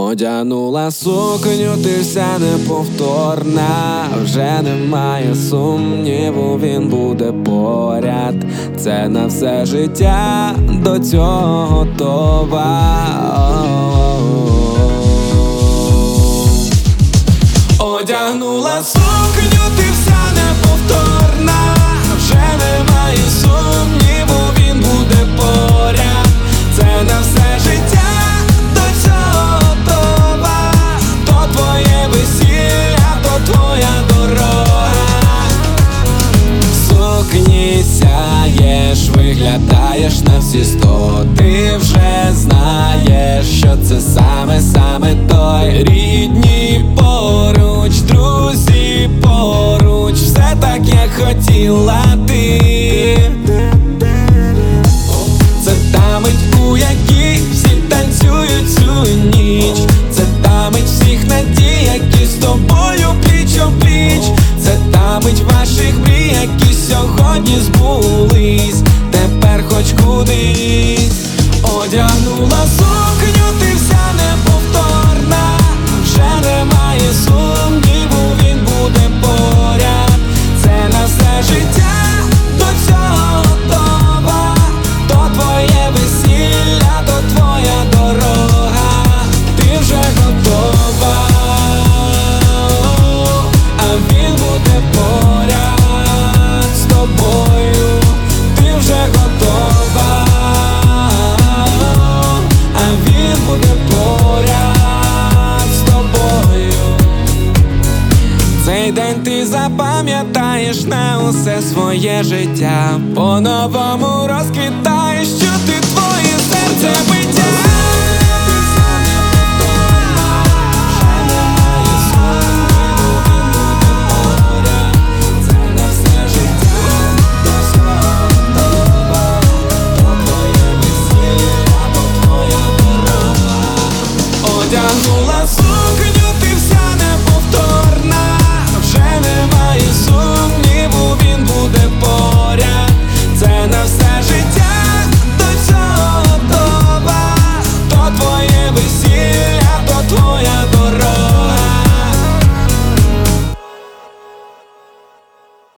Одягнула сукню, ти вся неповторна. Вже немає сумніву, він буде поряд. Це на все життя, до цього готова. Одягнула сукню, ти вся неповторна. Вже немає сумніву, він буде поряд. Це на все життя, до цього готова. То твоє весілля, то твоя дорога. В сукні сяєш, виглядаєш на всі 100. Ти вже знаєш, що це саме той. Рідні поруч, друзі поруч, все так, як хотіла ти. Це та мить, у якій всі танцюють цю ніч. Це та мить всіх надій, які з тобою пліч-о-пліч. Це та мить ваших мрій, які сьогодні збулись. Тепер хоч кудись. Одягнула сукню, ти вся неповторна. Вже немає сумніву, він буде поряд. Це на все життя, до цього готова. То твоє весілля, то твоя дорога. Ти вже готова, а він буде поряд з тобою. Ти вже готова, а він буде поряд з тобою. Цей день ти запам'ятаєш на усе своє життя. По-новому розквітаєш, чути твоє серце биття.